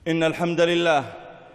إن الحمد لله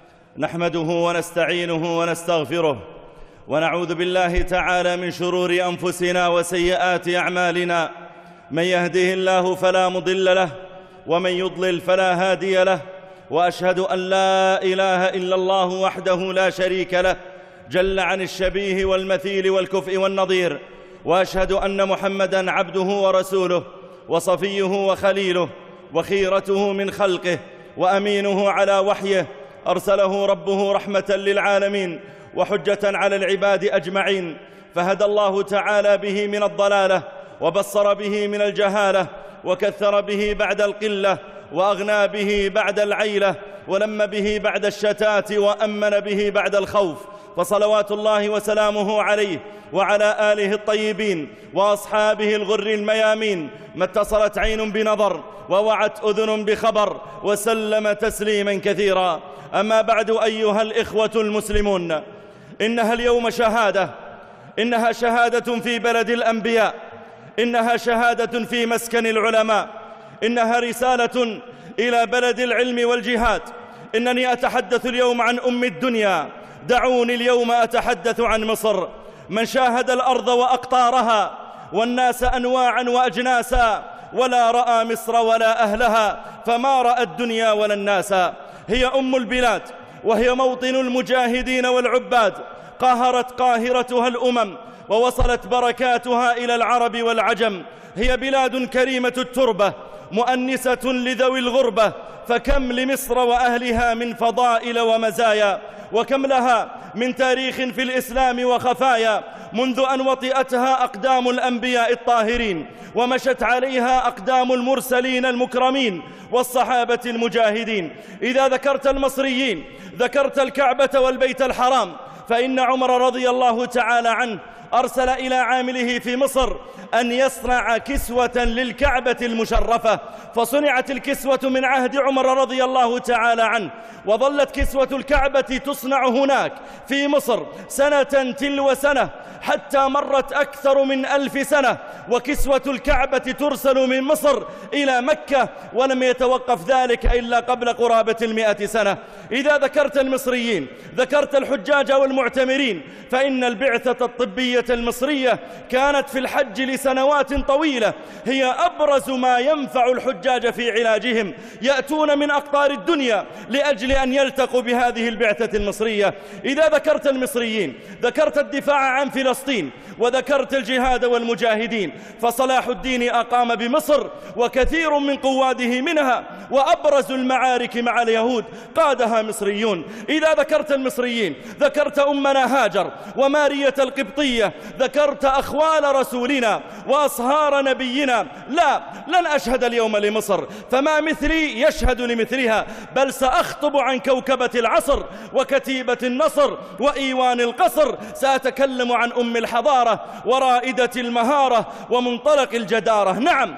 نحمده ونستعينه ونستغفره، ونعوذ بالله تعالى من شرور أنفسنا وسيئات أعمالنا. من يهده الله فلا مضل له، ومن يضلل فلا هادي له. وأشهد أن لا إله إلا الله وحده لا شريك له، جل عن الشبيه والمثيل والكفء والنظير. وأشهد أن محمدًا عبده ورسوله، وصفيه وخليله، وخيرته من خلقه، وأمينه على وحيه. أرسله ربه رحمة للعالمين وحجة على العباد أجمعين، فهدى الله تعالى به من الضلالة، وبصر به من الجهالة، وكثر به بعد القلة، وأغنى به بعد العيلة، ولم به بعد الشتات، وأمن به بعد الخوف. فصلوات الله وسلامه عليه وعلى آله الطيبين وأصحابه الغر الميامين، ما اتصلت عين بنظر ووعت أذن بخبر، وسلم تسليما كثيرا. أما بعد، أيها الإخوة المسلمون، إنها اليوم شهادة، إنها شهادة في بلد الأنبياء، إنها شهادة في مسكن العلماء، إنها رسالة إلى بلد العلم والجهاد. إنني أتحدث اليوم عن أم الدنيا، دعوني اليوم أتحدث عن مصر. من شاهد الأرض وأقطارها والناس أنواعا وأجناسا، ولا رأى مصر ولا أهلها، فما رأى الدنيا ولا الناس. هي أم البلاد، وهي موطن المجاهدين والعباد. قاهرت قاهرتها الأمم، ووصلت بركاتها إلى العرب والعجم. هي بلاد كريمة التربة، مؤنسة لذوي الغربة. فكم لمصر وأهلها من فضائل ومزايا، وكم لها من تاريخ في الإسلام وخفايا، منذ أن وطئتها أقدام الأنبياء الطاهرين، ومشت عليها أقدام المرسلين المكرمين والصحابة المجاهدين. إذا ذكرت المصريين ذكرت الكعبة والبيت الحرام، فإن عمر رضي الله تعالى عنه أرسل إلى عامله في مصر أن يصنع كسوة للكعبة المشرفة، فصنعت الكسوة من عهد عمر رضي الله تعالى عنه، وظلت كسوة الكعبة تصنع هناك في مصر سنة تلو سنة، حتى مرت أكثر من 1000 سنة، وكسوة الكعبة ترسل من مصر إلى مكة، ولم يتوقف ذلك إلا قبل قرابة 100 سنة. إذا ذكرت المصريين ذكرت الحجاج والمعتمرين، فإن البعثة الطبية المصرية كانت في الحج لسنوات طويلة، هي أبرز ما ينفع الحجاج في علاجهم. يأتون من أقطار الدنيا لأجل أن يلتقوا بهذه البعثة المصرية. إذا ذكرت المصريين ذكرت الدفاع عن فلسطين، وذكرت الجهاد والمجاهدين. فصلاح الدين أقام بمصر وكثير من قواده منها، وأبرز المعارك مع اليهود قادها مصريون. إذا ذكرت المصريين ذكرت أمنا هاجر ومارية القبطية، ذكرت أخوال رسولنا وأصهار نبينا. لا، لن أشهد اليوم لمصر، فما مثلي يشهد لمثلها، بل سأخطب عن كوكبة العصر وكتيبة النصر وإيوان القصر. سأتكلم عن أم الحضارة ورائدة المهارة ومنطلق الجدارة. نعم،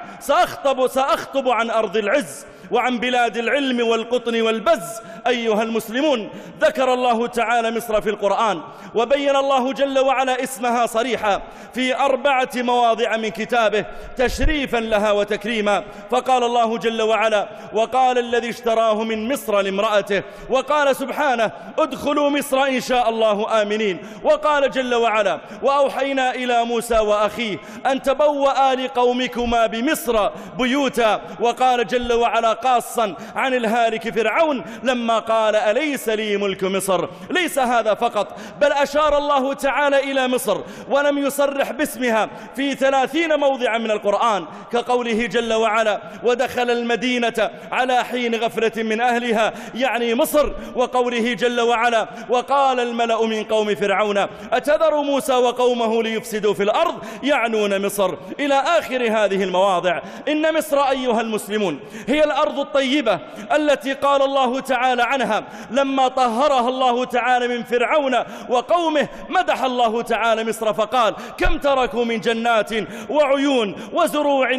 سأخطب عن أرض العز وعن بلاد العلم والقطن والبز. أيها المسلمون، ذكر الله تعالى مصر في القرآن، وبين الله جل وعلا اسمها صريحا في 4 مواضع من كتابه تشريفا لها وتكريما. فقال الله جل وعلا: وقال الذي اشتراه من مصر لامرأته. وقال سبحانه: ادخلوا مصر إن شاء الله آمنين. وقال جل وعلا: وأوحينا إلى موسى وأخيه أن تبوأ لقومكما بمصر بيوتا. وقال جل وعلا قاصا عن الهالك فرعون لما قال: أليس لي ملك مصر. ليس هذا فقط، بل أشار الله تعالى إلى مصر ولم يصرح باسمها في 30 موضعا من القرآن، كقوله جل وعلا: ودخل المدينة على حين غفلة من أهلها، يعني مصر. وقوله جل وعلا: وقال الملأ من قوم فرعون أتذر موسى وقومه ليفسدوا في الأرض، يعنون مصر، إلى آخر هذه المواضع. إن مصر أيها المسلمون هي الأرض الطيبة التي قال الله تعالى عنها لما طهرها الله تعالى من فرعون وقومه، مدح الله تعالى مصر مصر فقال كم تركوا من جنات وعيون وزروع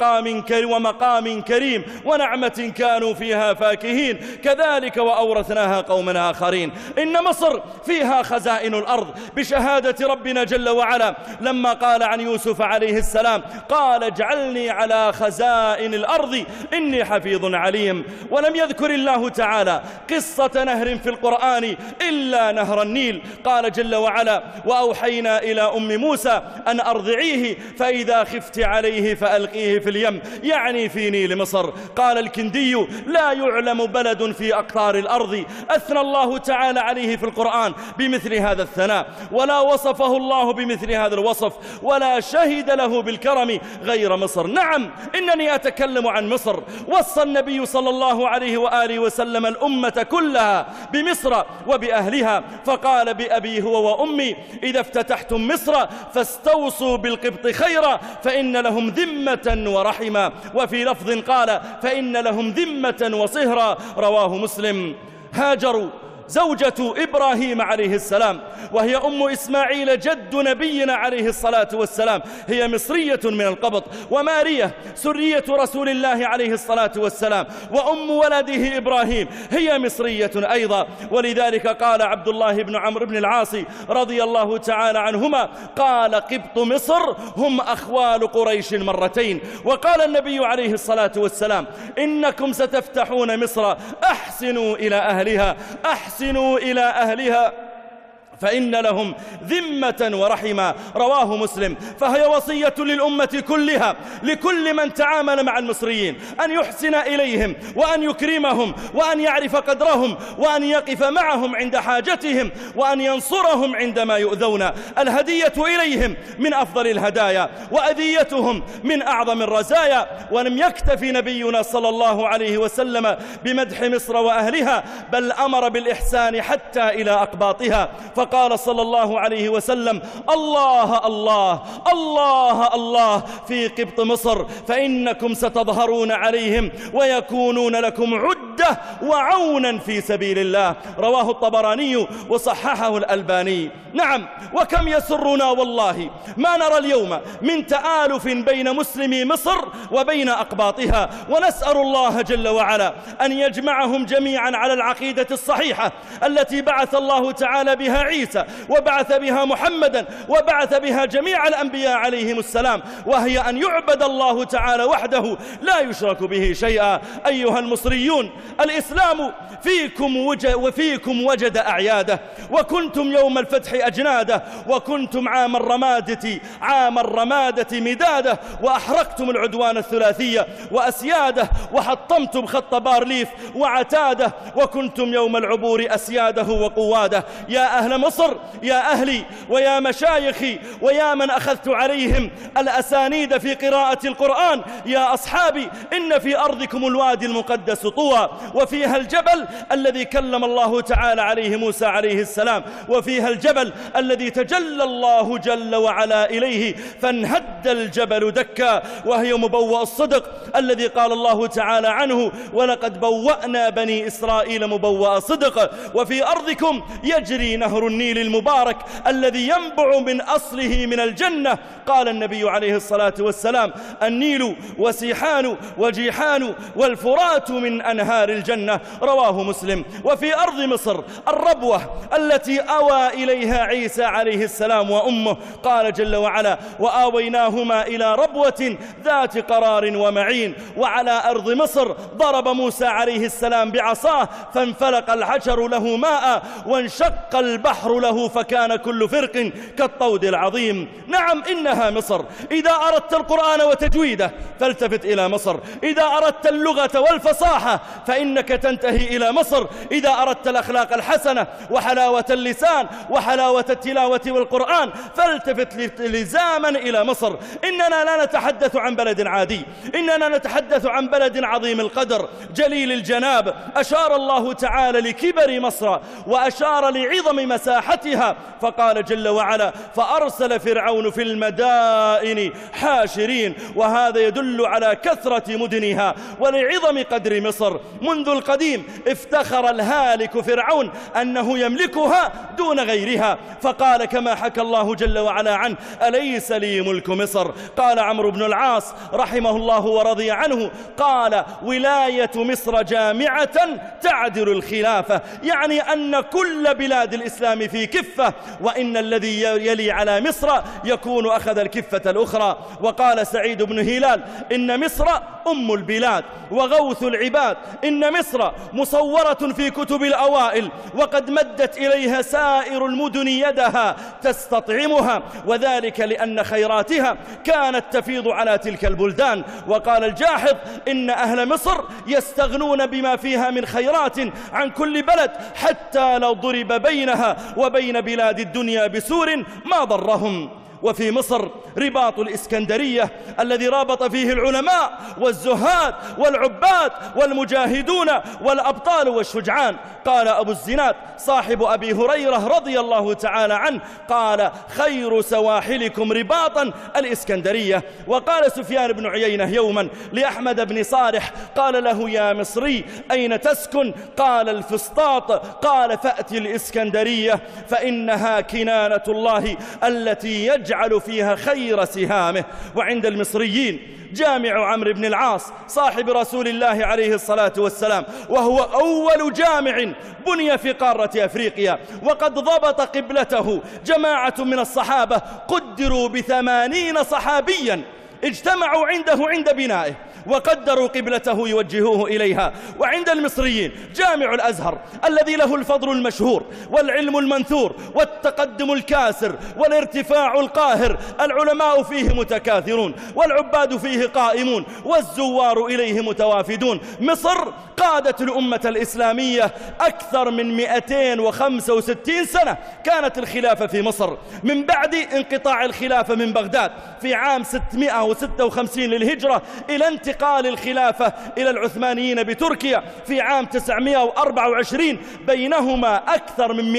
ومقام كريم ونعمة كانوا فيها فاكهين كذلك وأورثناها قوما آخرين. إن مصر فيها خزائن الأرض بشهادة ربنا جل وعلا لما قال عن يوسف عليه السلام قال اجعلني على خزائن الأرض إني حفيظ عليم. ولم يذكر الله تعالى قصة نهر في القرآن إلا نهر النيل. قال جل وعلا وأوحينا إلى أم موسى أن أرضعيه فإذا خفت عليه فألقيه في اليم يعني في نيل مصر. قال الكندي لا يعلم بلد في أقطار الأرض أثنى الله تعالى عليه في القرآن بمثل هذا الثناء ولا وصفه الله بمثل هذا الوصف ولا شهد له بالكرم غير مصر. نعم إنني أتكلم عن مصر. وصى النبي صلى الله عليه وآله وسلم الأمة كلها بمصر وبأهلها فقال بأبي هو وأمي إذا افتتحتم مصر فاستوصوا بالقبط خيرا فإن لهم ذمة ورحما وفي لفظ قال فإن لهم ذمة وصهرا رواه مسلم. هاجر زوجة إبراهيم عليه السلام وهي أم إسماعيل جد نبينا عليه الصلاة والسلام هي مصرية من القبط ومارية سرية رسول الله عليه الصلاة والسلام وأم ولده إبراهيم هي مصرية أيضا. ولذلك قال عبد الله بن عمرو بن العاص رضي الله تعالى عنهما قال قبط مصر هم أخوال قريش مرتين. وقال النبي عليه الصلاة والسلام إنكم ستفتحون مصر أحسنوا إلى أهلها أحسنوا إلى أهلها فإن لهم ذمة ورحمة رواه مسلم. فهي وصية للأمة كلها لكل من تعامل مع المصريين أن يحسن إليهم وأن يكرمهم وأن يعرف قدرهم وأن يقف معهم عند حاجتهم وأن ينصرهم عندما يؤذون. الهدية إليهم من أفضل الهدايا وأذيتهم من أعظم الرزايا. ولم يكتفي نبينا صلى الله عليه وسلم بمدح مصر وأهلها بل أمر بالإحسان حتى إلى أقباطها فقال صلى الله عليه وسلم الله الله الله الله في قبط مصر فإنكم ستظهرون عليهم ويكونون لكم عدة وعونا في سبيل الله رواه الطبراني وصححه الألباني. نعم وكم يسرنا والله ما نرى اليوم من تآلف بين مسلمي مصر وبين أقباطها ونسأل الله جل وعلا أن يجمعهم جميعا على العقيدة الصحيحة التي بعث الله تعالى بها عيسى وبعث بها محمدا وبعث بها جميع الأنبياء عليهم السلام وهي أن يعبد الله تعالى وحده لا يشرك به شيئا. أيها المصريون الإسلام فيكم وجد أعياده وكنتم يوم الفتح أجناده وكنتم عام الرمادة مداده وأحرقتم العدوان الثلاثية وأسياده وحطمتم خط بارليف وعتاده وكنتم يوم العبور أسياده وقواده. يا أهل مصر يا أهلي ويا مشايخي ويا من أخذت عليهم الأسانيد في قراءة القرآن يا أصحابي إن في أرضكم الوادي المقدس طوى وفيها الجبل الذي كلم الله تعالى عليه موسى عليه السلام وفيها الجبل الذي تجلى الله جل وعلا إليه فانهد الجبل دكا وهي مبوأ الصدق الذي قال الله تعالى عنه ولقد بوأنا بني إسرائيل مبوأ صدق. وفي أرضكم يجري نهر النيل المبارك الذي ينبع من أصله من الجنة. قال النبي عليه الصلاة والسلام النيل وسيحان وجيحان والفرات من أنهار الجنة رواه مسلم. وفي أرض مصر الربوة التي أوى إليها عيسى عليه السلام وأمه قال جل وعلا وآويناهما إلى ربوة ذات قرار ومعين. وعلى أرض مصر ضرب موسى عليه السلام بعصاه فانفلق الحجر له ماء وانشق البحر له فكان كل فرق كالطود العظيم. نعم إنها مصر. إذا أردت القرآن وتجويده فالتفت إلى مصر. إذا أردت اللغة والفصاحة فإنك تنتهي إلى مصر. إذا أردت الأخلاق الحسنة وحلاوة اللسان وحلاوة التلاوة والقرآن فالتفت لزاما إلى مصر. إننا لا نتحدث عن بلد عادي إننا نتحدث عن بلد عظيم القدر جليل الجناب. أشار الله تعالى لكبر مصر وأشار لعظم مساحتها فقال جل وعلا فأرسل فرعون في المدائن حاشرين وهذا يدل على كثرة مدنها ولعظم قدر مصر. منذ القديم افتخر الهالك فرعون أنه يملكها دون غيرها، فقال كما حكى الله جل وعلا عنه: أليس لي ملك مصر؟ قال عمرو بن العاص رحمه الله ورضي عنه، قال: ولاية مصر جامعة تعدل الخلافة، يعني أن كل بلاد الإسلام في كفة، وإن الذي يلي على مصر يكون أخذ الكفة الأخرى. وقال سعيد بن هلال: إن مصر أم البلاد وغوث العباد، إن مصر مصورة في كتب الأوائل، وقد مدت إليها سائر المدن يدها تستطعمها، وذلك لأن خيراتها كانت تفيض على تلك البلدان. وقال الجاحظ: إن أهل مصر يستغنون بما فيها من خيرات عن كل بلد، حتى لو ضرب بينها وبين بلاد الدنيا بسور ما ضرهم. وفي مصر رباط الإسكندرية الذي رابط فيه العلماء والزهاد والعباد والمجاهدون والأبطال والشجعان. قال أبو الزناد صاحب أبي هريرة رضي الله تعالى عنه، قال: خير سواحلكم رباطا الإسكندرية. وقال سفيان بن عيينة يوما لأحمد بن صالح، قال له: يا مصري أين تسكن؟ قال: الفسطاط. قال: فأت الإسكندرية فإنها كنانة الله التي يجعل فيها خير سهامه. وعند المصريين جامع عمرو بن العاص صاحب رسول الله عليه الصلاة والسلام، وهو أول جامع بني في قارة أفريقيا، وقد ضبط قبلته جماعة من الصحابة قدروا ب80 صحابيا اجتمعوا عنده عند بنائه، وقدروا قبلته يوجهوه إليها. وعند المصريين جامع الأزهر الذي له الفضل المشهور والعلم المنثور والتقدم الكاسر والارتفاع القاهر، العلماء فيه متكاثرون والعباد فيه قائمون والزوار إليه متوافدون. مصر قادت الأمة الإسلامية أكثر من 265 سنة كانت الخلافة في مصر، من بعد انقطاع الخلافة من بغداد في عام 656 للهجرة إلى انتقال الخلافة إلى العثمانيين بتركيا في عام 924. بينهما أكثر من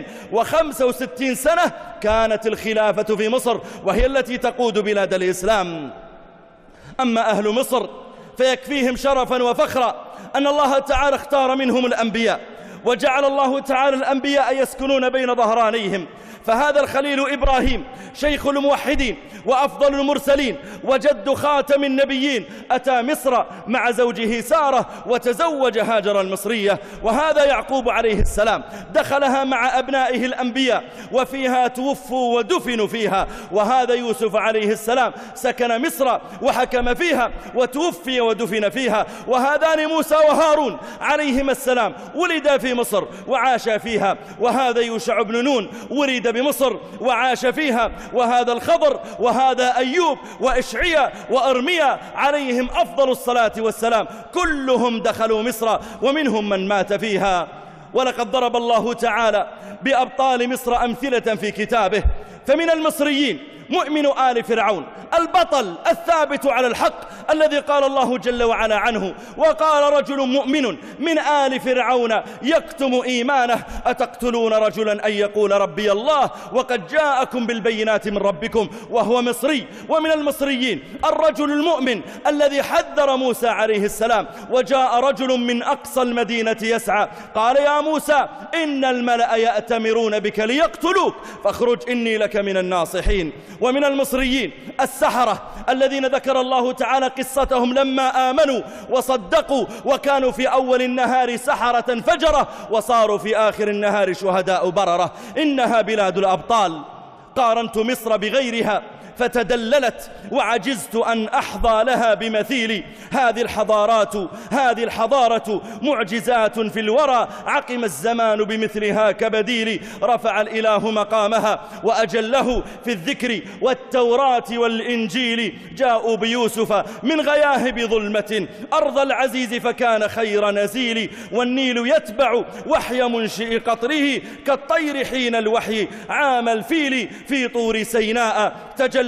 265 سنة كانت الخلافة في مصر، وهي التي تقود بلاد الإسلام. أما أهل مصر فيكفيهم شرفا وفخرا أن الله تعالى اختار منهم الأنبياء، وجعل الله تعالى الأنبياء يسكنون بين ظهرانيهم. فهذا الخليل إبراهيم شيخ الموحدين وأفضل المرسلين وجد خاتم النبيين أتى مصر مع زوجه سارة وتزوج هاجر المصرية. وهذا يعقوب عليه السلام دخلها مع أبنائه الأنبياء وفيها توفوا ودفنوا فيها. وهذا يوسف عليه السلام سكن مصر وحكم فيها وتوفي ودفن فيها. وهذان موسى وهارون عليهما السلام ولدا في مصر وعاشا فيها. وهذا يوشع بن نون ولد بمصر وعاش فيها. وهذا الخضر وهذا أيوب وإشعيا وأرميا عليهم أفضل الصلاة والسلام، كلهم دخلوا مصر ومنهم من مات فيها. ولقد ضرب الله تعالى بأبطال مصر أمثلة في كتابه، فمن المصريين مؤمن آل فرعون البطل الثابت على الحق الذي قال الله جل وعلا عنه: وقال رجل مؤمن من آل فرعون يكتم إيمانه أتقتلون رجلا أن يقول ربي الله وقد جاءكم بالبينات من ربكم، وهو مصري. ومن المصريين الرجل المؤمن الذي حذر موسى عليه السلام، وجاء رجل من أقصى المدينة يسعى قال: يا موسى إن الملأ يأتمرون بك ليقتلوك فاخرج إني لك من الناصحين. ومن المصريين السحرة الذين ذكر الله تعالى قصتهم لما آمنوا وصدقوا وكانوا في أول النهار سحرة فجرة وصاروا في آخر النهار شهداء بررة. إنها بلاد الأبطال. قارنت مصر بغيرها فتدللت وعجزت أن أحظى لها بمثيلي. هذه الحضارة معجزات في الورى عقم الزمان بمثلها كبديل. رفع الإله مقامها وأجله في الذكر والتوراة والإنجيل. جاءوا بيوسف من غياهب ظلمة أرض العزيز فكان خير نزيل. والنيل يتبع وحي منشئ قطره كالطير حين الوحي عام الفيل في طور سيناء. تجلى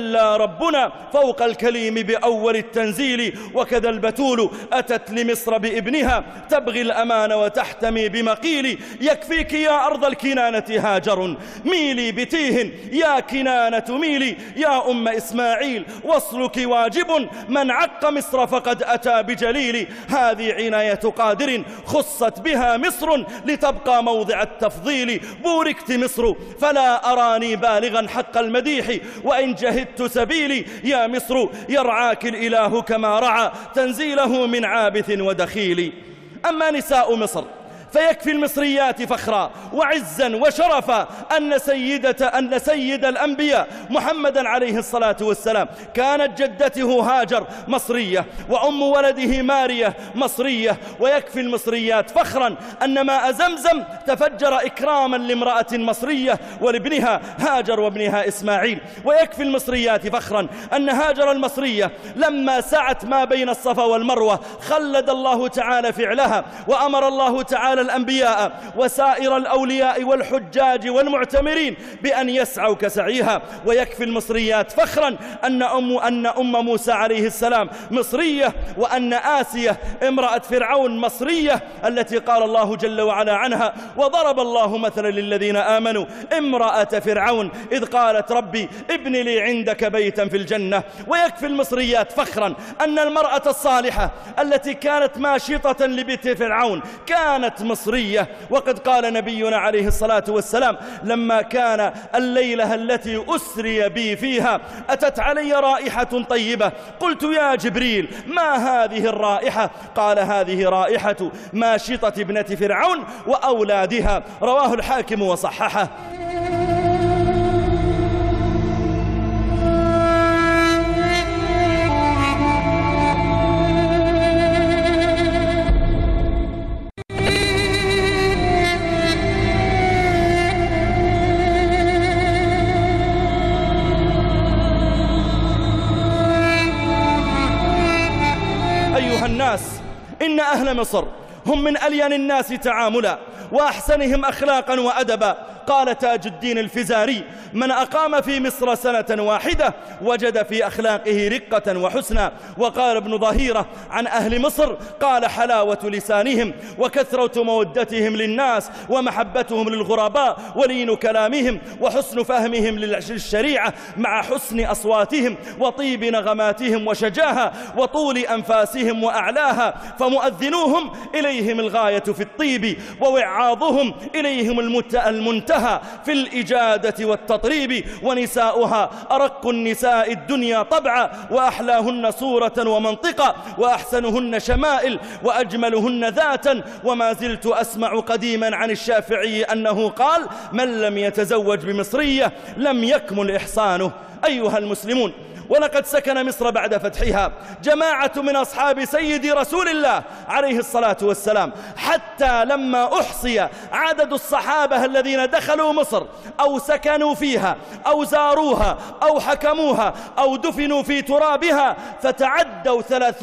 تجلى ربنا فوق الكليم بأول التنزيل. وكذا البتول أتت لمصر بابنها تبغي الأمان وتحتمي بمقيل. يكفيك يا أرض الكنانة هاجر ميلي بتيه يا كنانة ميلي. يا أم إسماعيل وصلك واجب من عق مصر فقد أتى بجليل. هذه عناية قادر خصت بها مصر لتبقى موضع التفضيل. بوركت مصر فلا أراني بالغا حق المديح وإن جهدت سبيلي. يا مصر يرعاك الإله كما رعى تنزيله من عابث ودخيل. أما نساء مصر فيكفي المصريات فخرا وعزا وشرفا أن سيد الأنبياء محمدا عليه الصلاة والسلام كانت جدته هاجر مصرية وأم ولده مارية مصرية. ويكفي المصريات فخرا أن ماء زمزم تفجر إكراما لامرأة مصرية ولابنها هاجر وابنها إسماعيل. ويكفي المصريات فخرا أن هاجر المصرية لما سعت ما بين الصفا والمروة خلد الله تعالى فعلها وأمر الله تعالى الأنبياء وسائر الأولياء والحجاج والمعتمرين بأن يسعوا كسعيها. ويكفي المصريات فخرا أن أم موسى عليه السلام مصرية وأن آسية امرأة فرعون مصرية التي قال الله جل وعلا عنها وضرب الله مثلا للذين آمنوا امرأة فرعون إذ قالت ربي ابن لي عندك بيتا في الجنة. ويكفي المصريات فخرا أن المرأة الصالحة التي كانت ماشطة لبيت فرعون كانت مصرية. وقد قال نبينا عليه الصلاة والسلام لما كان الليلة التي أسري بي فيها أتت علي رائحة طيبة قلت يا جبريل ما هذه الرائحة؟ قال هذه رائحة ماشطة ابنة فرعون وأولادها. رواه الحاكم وصححه. أيها الناس إن أهل مصر هم من ألين الناس تعاملا وأحسنهم أخلاقا وأدبا. قال تاج الدين الفزاري من أقام في مصر سنة واحدة وجد في أخلاقه رقة وحسنا. وقال ابن ظهيرة عن أهل مصر قال حلاوة لسانهم وكثرة مودتهم للناس ومحبتهم للغرباء ولين كلامهم وحسن فهمهم للشريعة مع حسن أصواتهم وطيب نغماتهم وشجاها وطول أنفاسهم وأعلاها. فمؤذنوهم إليهم الغاية في الطيب ووعاظهم إليهم المنتهى في الإجادة والتطريب. ونساؤها أرق النساء الدنيا طبعا وأحلاهن صورة ومنطقا وأحسنهن شمائل وأجملهن ذاتا. وما زلت أسمع قديما عن الشافعي أنه قال من لم يتزوج بمصرية لم يكمل إحسانه. أيها المسلمون ولقد سكن مصر بعد فتحها جماعة من أصحاب سيد رسول الله عليه الصلاة والسلام حتى لما أحصي عدد الصحابة الذين دخلوا مصر أو سكنوا فيها أو زاروها أو حكموها أو دفنوا في ترابها فتعدوا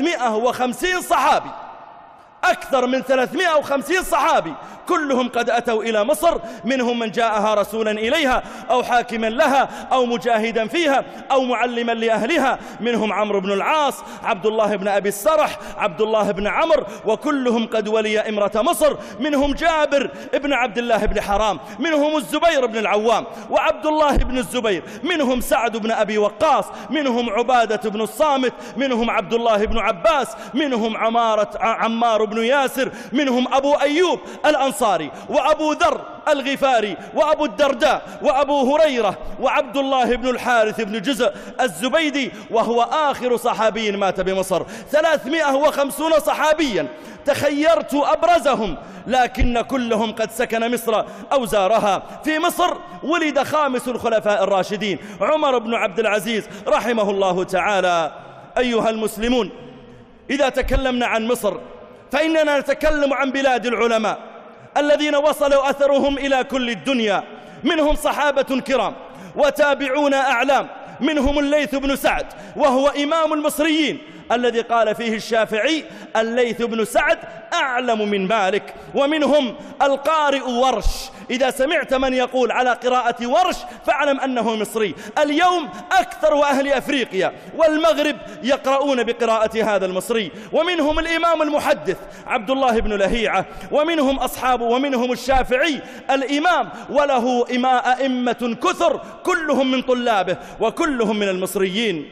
350 صحابي. أكثر من 350 صحابي كلهم قد أتوا إلى مصر. منهم من جاءها رسولا إليها أو حاكما لها أو مجاهدا فيها أو معلما لأهلها. منهم عمرو بن العاص عبد الله بن أبي السرح عبد الله بن عمرو وكلهم قد ولي إمرة مصر. منهم جابر بن عبد الله بن حرام منهم الزبير بن العوام وعبد الله بن الزبير منهم سعد بن أبي وقاص منهم عبادة بن الصامت منهم عبد الله بن عباس منهم عمار بن ياسر منهم أبو أيوب الأنصاري وأبو ذر الغفاري وأبو الدرداء وأبو هريرة وعبد الله بن الحارث بن جزء الزبيدي وهو آخر صحابي مات بمصر. 350 صحابيا تخيرت أبرزهم لكن كلهم قد سكن مصر أو زارها. في مصر ولد خامس الخلفاء الراشدين عمر بن عبد العزيز رحمه الله تعالى. أيها المسلمون إذا تكلمنا عن مصر فإننا نتكلم عن بلاد العلماء الذين وصلوا أثرهم إلى كل الدنيا. منهم صحابة كرام وتابعون أعلام منهم الليث بن سعد وهو إمام المصريين الذي قال فيه الشافعي: الليث بن سعد أعلم من مالك. ومنهم القارئ ورش، إذا سمعت من يقول على قراءة ورش فاعلم أنه مصري. اليوم أكثر أهل أفريقيا والمغرب يقرؤون بقراءة هذا المصري. ومنهم الإمام المحدث عبد الله بن لهيعة، ومنهم أصحابه، ومنهم الشافعي الإمام، وله أئمة كثر كلهم من طلابه وكلهم من المصريين.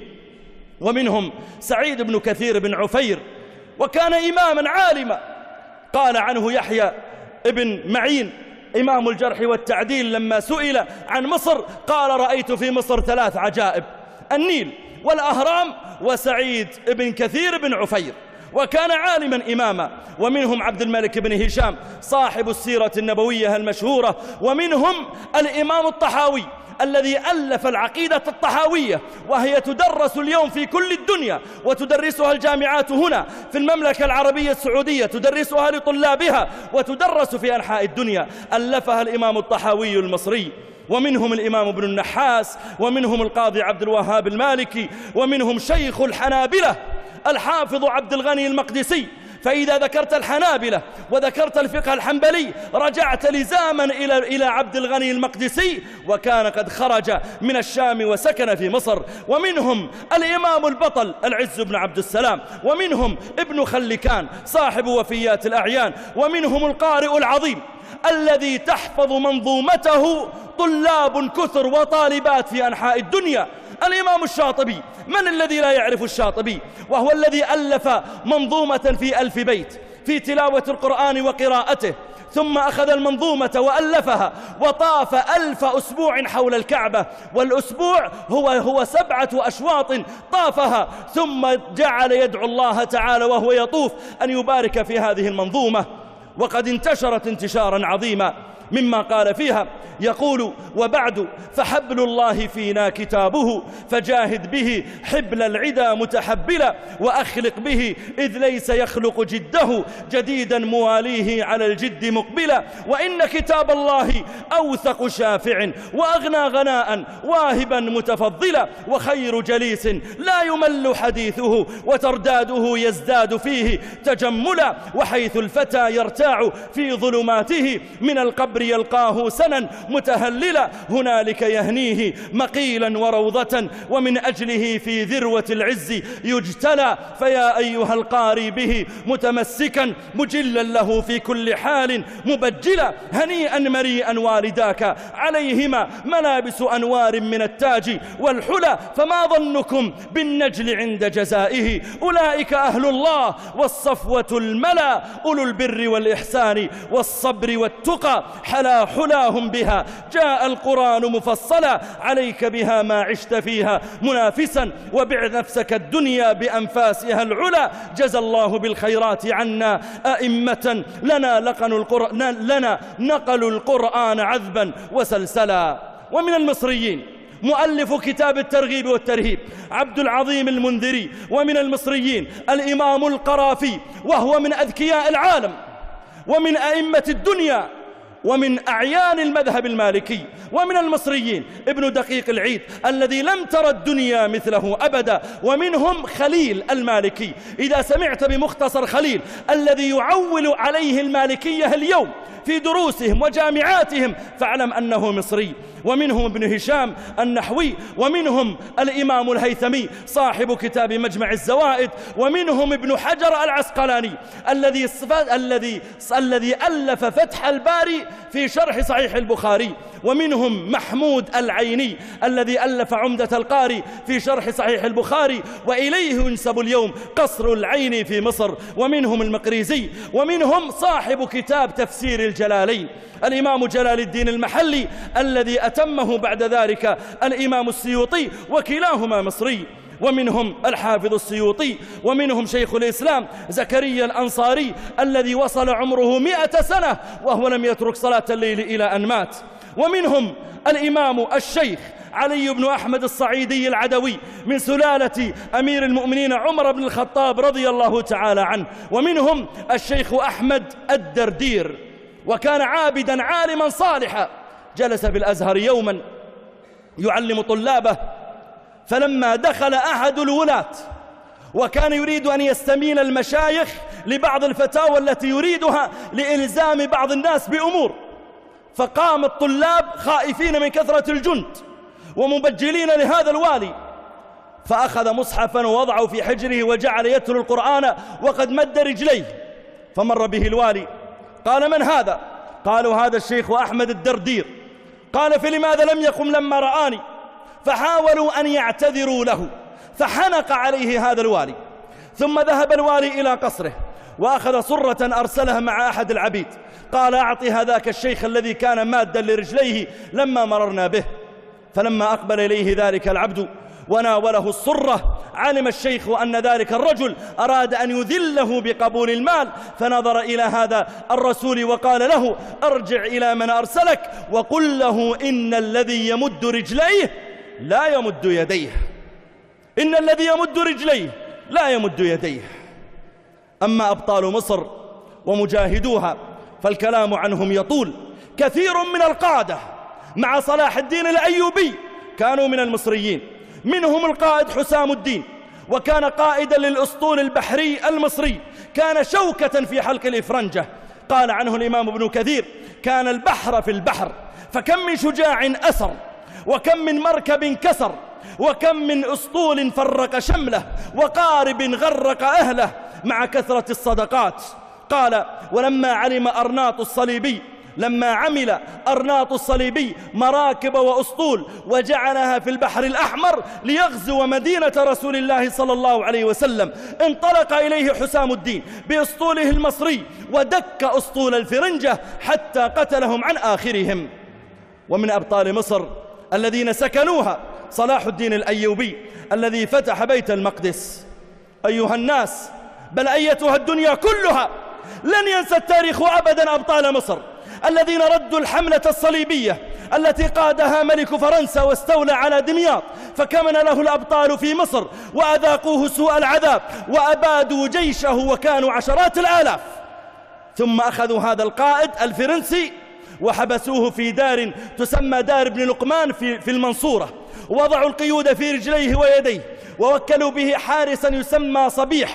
ومنهم سعيد بن كثير بن عفير، وكان إماما عالما. قال عنه يحيى ابن معين إمام الجرح والتعديل لما سئل عن مصر قال: رأيت في مصر 3 عجائب: النيل والأهرام وسعيد بن كثير بن عفير. وكان عالما إماما. ومنهم عبد الملك بن هشام صاحب السيرة النبوية المشهورة. ومنهم الإمام الطحاوي الذي ألف العقيدة الطحاوية، وهي تدرس اليوم في كل الدنيا، وتدرسها الجامعات هنا في المملكة العربية السعودية، تدرسها لطلابها وتدرس في أنحاء الدنيا. ألفها الإمام الطحاوي المصري. ومنهم الإمام ابن النحاس، ومنهم القاضي عبد الوهاب المالكي، ومنهم شيخ الحنابلة الحافظ عبد الغني المقدسي. فإذا ذكرت الحنابلة وذكرت الفقه الحنبلي رجعت لزاما إلى عبد الغني المقدسي، وكان قد خرج من الشام وسكن في مصر. ومنهم الإمام البطل العز بن عبد السلام، ومنهم ابن خلكان صاحب وفيات الأعيان، ومنهم القارئ العظيم الذي تحفظ منظومته طلاب كثر وطالبات في أنحاء الدنيا، الإمام الشاطبي. من الذي لا يعرف الشاطبي؟ وهو الذي ألف منظومة في 1000 بيت في تلاوة القرآن وقراءته، ثم أخذ المنظومة وألفها وطاف 1000 أسبوع حول الكعبة، والأسبوع هو 7 أشواط طافها، ثم جعل يدعو الله تعالى وهو يطوف أن يبارك في هذه المنظومة. وقد انتشرت انتشارا عظيما مما قال فيها، يقول: وبعد فحبل الله فينا كتابه، فجاهد به حبل العدا متحبلا، وأخلق به إذ ليس يخلق جده، جديدا مواليه على الجد مقبلا. وإن كتاب الله أوثق شافع، وأغنى غناء واهبا متفضلا، وخير جليس لا يمل حديثه، وترداده يزداد فيه تجملا. وحيث الفتى يرتاع في ظلماته، من القبر يلقاه سنا متهللا، هنالك يهنيه مقيلا وروضة، ومن أجله في ذروة العز يجتلى. فيا أيها القاري به متمسكا، مجلا له في كل حال مبجلا. هنيئا مريئا والداك، عليهما ملابس أنوار من التاج والحلى، فما ظنكم بالنجل عند جزائه؟ أولئك أهل الله والصفوة الملا، أولو البر والإحسان والصبر والتقى، حلا حلاهم بها جاء القرآن مفصلا، عليك بها ما عشت فيها منافسا، وبع نفسك الدنيا بأنفاسها العلا. جزى الله بالخيرات عنا أئمة لنا نقلوا القرآن عذبا وسلسلا. ومن المصريين مؤلف كتاب الترغيب والترهيب عبد العظيم المنذري، ومن المصريين الإمام القرافي، وهو من أذكياء العالم ومن أئمة الدنيا ومن أعيان المذهب المالكي. ومن المصريين ابن دقيق العيد الذي لم ترى الدنيا مثله أبدا. ومنهم خليل المالكي، إذا سمعت بمختصر خليل الذي يعول عليه المالكية اليوم في دروسهم وجامعاتهم فاعلم أنه مصري. ومنهم ابن هشام النحوي، ومنهم الإمام الهيثمي صاحب كتاب مجمع الزوائد، ومنهم ابن حجر العسقلاني الذي ألف فتح الباري في شرح صحيح البخاري، ومنهم محمود العيني الذي ألف عمدة القاري في شرح صحيح البخاري، وإليه ينسب اليوم قصر العين في مصر. ومنهم المقريزي، ومنهم صاحب كتاب تفسير الجلالين الإمام جلال الدين المحلي الذي أتمه بعد ذلك الإمام السيوطي، وكلاهما مصري. ومنهم الحافظ السيوطي، ومنهم شيخ الإسلام زكريا الأنصاري الذي وصل عمره 100 سنة وهو لم يترك صلاة الليل إلى أن مات. ومنهم الإمام الشيخ علي بن أحمد الصعيدي العدوي من سلالة أمير المؤمنين عمر بن الخطاب رضي الله تعالى عنه. ومنهم الشيخ أحمد الدردير، وكان عابدا عالما صالحا، جلس بالأزهر يوما يعلم طلابه، فلما دخل أحد الولاة وكان يريد أن يستميل المشايخ لبعض الفتاوى التي يريدها لإلزام بعض الناس بأمور، فقام الطلاب خائفين من كثرة الجند ومبجلين لهذا الوالي، فأخذ مصحفا ووضعه في حجره وجعل يتلو القرآن وقد مد رجليه، فمر به الوالي قال: من هذا؟ قالوا: هذا الشيخ أحمد الدردير. قال: فلماذا لم يقم لما رآني؟ فحاولوا أن يعتذروا له، فحنق عليه هذا الوالي. ثم ذهب الوالي إلى قصره وأخذ صرة أرسلها مع أحد العبيد، قال: أعطي هذاك الشيخ الذي كان مادا لرجليه لما مررنا به. فلما أقبل إليه ذلك العبد وناوله الصرة، علم الشيخ أن ذلك الرجل أراد أن يذله بقبول المال، فنظر إلى هذا الرسول وقال له: أرجع إلى من أرسلك وقل له إن الذي يمد رجليه لا يمد يديه، إن الذي يمد رجليه لا يمد يديه. أما أبطال مصر ومجاهدوها فالكلام عنهم يطول. كثير من القادة مع صلاح الدين الأيوبي كانوا من المصريين، منهم القائد حسام الدين، وكان قائدا للأسطول البحري المصري، كان شوكة في حلق الإفرنجة. قال عنه الإمام ابن كثير: كان البحر في البحر، فكم من شجاع أسر، وكم من مركب كسر، وكم من أسطول فرق شمله، وقارب غرق أهله مع كثرة الصدقات. قال: ولما علم أرناط الصليبي، لما عمل أرناط الصليبي مراكب وأسطول وجعلها في البحر الأحمر ليغزو مدينة رسول الله صلى الله عليه وسلم، انطلق إليه حسام الدين بأسطوله المصري ودك أسطول الفرنجة حتى قتلهم عن آخرهم. ومن أبطال مصر الذين سكنوها صلاح الدين الأيوبي الذي فتح بيت المقدس. أيها الناس، بل أيتها الدنيا كلها، لن ينسى التاريخ أبدا أبطال مصر الذين ردوا الحملة الصليبية التي قادها ملك فرنسا واستولى على دمياط، فكمن له الأبطال في مصر وأذاقوه سوء العذاب وأبادوا جيشه وكانوا عشرات الآلاف. ثم أخذوا هذا القائد الفرنسي وحبسوه في دار تسمى دار ابن لقمان في المنصورة، ووضعوا القيود في رجليه ويديه، ووكلوا به حارسا يسمى صبيح،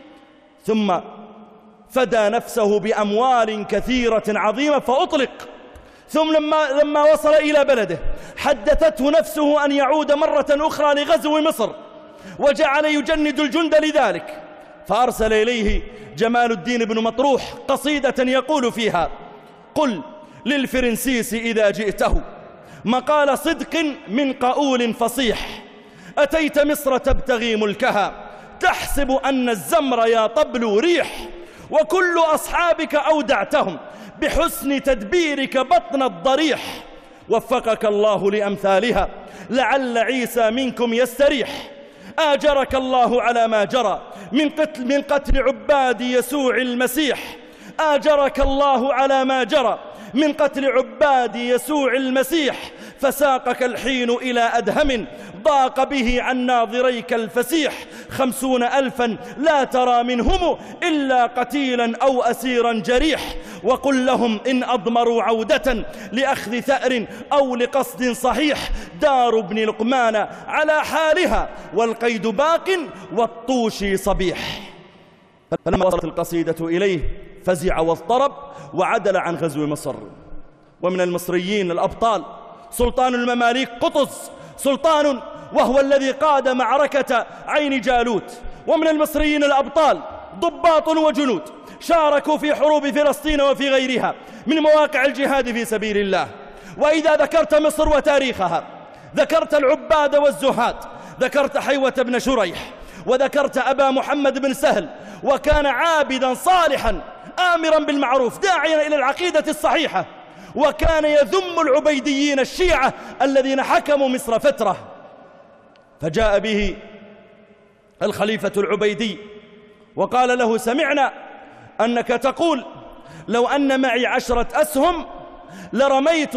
ثم فدى نفسه بأموال كثيرة عظيمة فأطلق. ثم لما وصل إلى بلده حدثته نفسه أن يعود مرة أخرى لغزو مصر، وجعل يجند الجند لذلك، فأرسل إليه جمال الدين بن مطروح قصيدة يقول فيها: قل للفرنسيس إذا جئته مقال صدق من قؤول فصيح، أتيت مصر تبتغي ملكها، تحسب أن الزمر يا طبل ريح، وكل أصحابك أودعتهم بحسن تدبيرك بطن الضريح، وفقك الله لأمثالها لعل عيسى منكم يستريح، آجرك الله على ما جرى من قتل عباد يسوع المسيح، آجرك الله على ما جرى من قتل عباد يسوع المسيح، فساقك الحين إلى أدهم ضاق به عن ناظريك الفسيح، 50,000 لا ترى منهم إلا قتيلا أو أسيرا جريح، وقل لهم إن أضمروا عودة لأخذ ثأر أو لقصد صحيح، دار ابن لقمان على حالها والقيد باق والطوشي صبيح. فلما وصلت القصيدة إليه فزع واضطرب وعدل عن غزو مصر. ومن المصريين الأبطال سلطان المماليك قطز، سلطان وهو الذي قاد معركة عين جالوت. ومن المصريين الأبطال ضباط وجنود شاركوا في حروب فلسطين وفي غيرها من مواقع الجهاد في سبيل الله. وإذا ذكرت مصر وتاريخها ذكرت العباد والزهاد، ذكرت حيوة بن شريح، وذكرت أبا محمد بن سهل، وكان عابدا صالحا آمرا بالمعروف داعيا إلى العقيدة الصحيحة، وكان يذم العبيديين الشيعة الذين حكموا مصر فترة. فجاء به الخليفة العبيدي وقال له: سمعنا أنك تقول لو أن معي 10 أسهم لرميت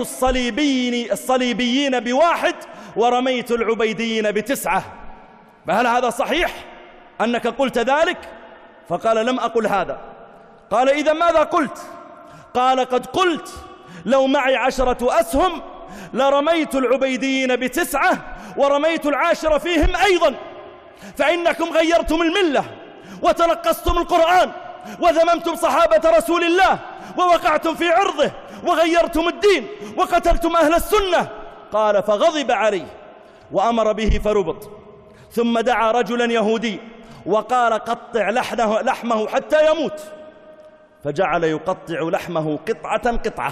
الصليبيين ب1 ورميت العبيديين ب9، فهل هذا صحيح أنك قلت ذلك؟ فقال: لم أقل هذا. قال: إذا ماذا قلت؟ قال: قد قلت لو معي 10 أسهم لرميت العبيديين ب9 ورميت العاشرة فيهم أيضا. فإنكم غيرتم الملة وتنقصتم القرآن وذممتم صحابة رسول الله ووقعتم في عرضه وغيرتم الدين وقتلتم أهل السنة. قال فغضب عليه وأمر به فربط، ثم دعا رجلا يهودي وقال قطع لحمه حتى يموت، فجعل يقطع لحمه قطعة قطعة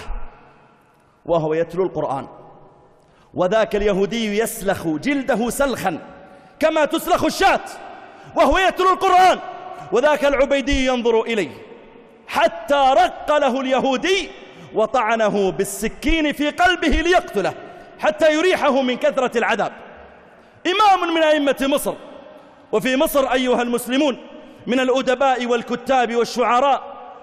وهو يتلو القرآن، وذاك اليهودي يسلخ جلده سلخا كما تسلخ الشاة وهو يتلو القرآن، وذاك العبيدي ينظر إليه حتى رق له اليهودي وطعنه بالسكين في قلبه ليقتله حتى يريحه من كثرة العذاب. إمام من أئمة مصر. وفي مصر أيها المسلمون من الأدباء والكتاب والشعراء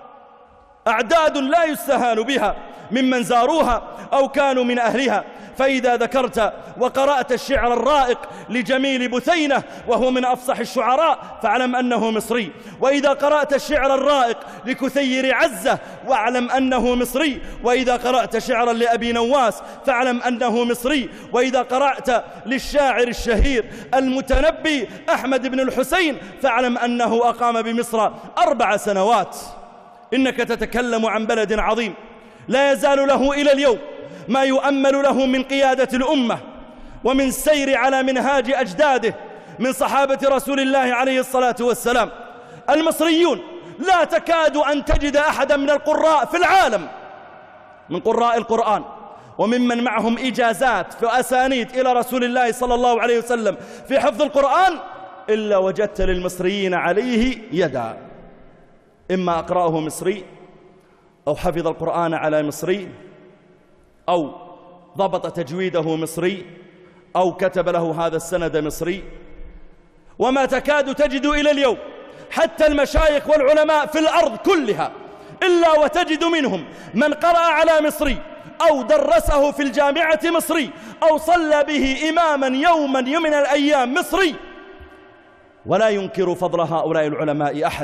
أعداد لا يستهان بها ممن زاروها أو كانوا من أهلها. فإذا ذكرت وقرأت الشعر الرائق لجميل بثينة وهو من أفصح الشعراء فاعلم أنه مصري، وإذا قرأت الشعر الرائق لكثير عزة واعلم أنه مصري، وإذا قرأت شعرا لأبي نواس فاعلم أنه مصري، وإذا قرأت للشاعر الشهير المتنبي أحمد بن الحسين فاعلم أنه أقام بمصر 4 سنوات. إنك تتكلم عن بلد عظيم لا يزال له إلى اليوم ما يؤمل له من قيادة الأمة ومن سير على منهاج أجداده من صحابة رسول الله عليه الصلاة والسلام. المصريون لا تكاد أن تجد أحدا من القراء في العالم من قراء القرآن وممن معهم إجازات في أسانيد إلى رسول الله صلى الله عليه وسلم في حفظ القرآن إلا وجدت للمصريين عليه يدا، إما أقرأه مصري أو حفظ القرآن على مصري أو ضبط تجويده مصري أو كتب له هذا السند مصري. وما تكاد تجد إلى اليوم حتى المشايخ والعلماء في الأرض كلها إلا وتجد منهم من قرأ على مصري أو درسه في الجامعة مصري أو صلى به إماما يوما من الأيام مصري. ولا ينكر فضل هؤلاء العلماء أحد،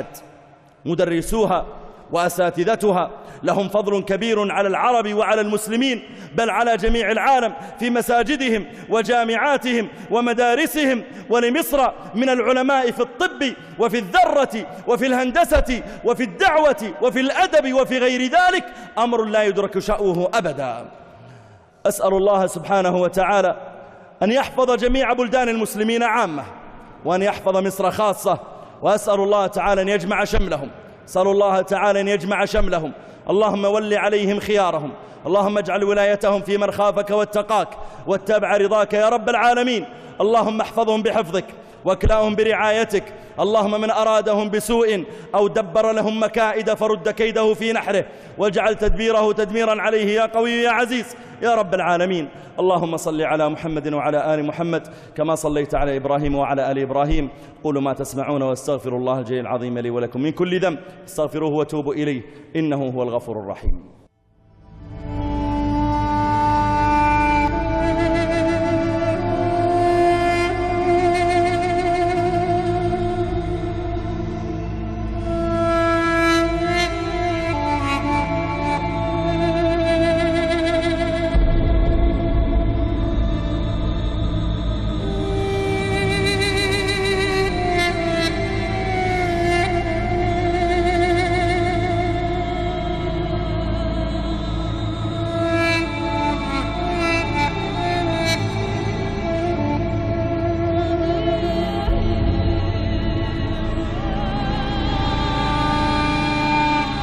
مدرسوها وأساتذتها لهم فضل كبير على العرب وعلى المسلمين بل على جميع العالم في مساجدهم وجامعاتهم ومدارسهم. ولمصر من العلماء في الطب وفي الذرة وفي الهندسة وفي الدعوة وفي الأدب وفي غير ذلك أمر لا يدرك شأوه أبدا. أسأل الله سبحانه وتعالى أن يحفظ جميع بلدان المسلمين عامة وأن يحفظ مصر خاصة، وأسأل الله تعالى أن يجمع شملهم، أسأل الله تعالى أن يجمع شملهم. اللهم ول عليهم خيارهم، اللهم اجعل ولايتهم في من خافك واتقاك واتبع رضاك يا رب العالمين. اللهم احفظهم بحفظك واكلاهم برعايتك. اللهم من أرادهم بسوء أو دبر لهم مكائد فرد كيده في نحره واجعل تدبيره تدميرا عليه يا قوي يا عزيز يا رب العالمين. اللهم صل على محمد وعلى آل محمد كما صليت على إبراهيم وعلى آل إبراهيم. قولوا ما تسمعون واستغفر الله الجليل العظيم لي ولكم من كل ذنب استغفروه وتوبوا إليه إنه هو الغفور الرحيم.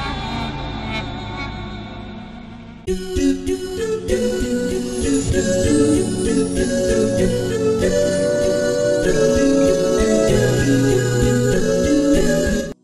do do do do do do do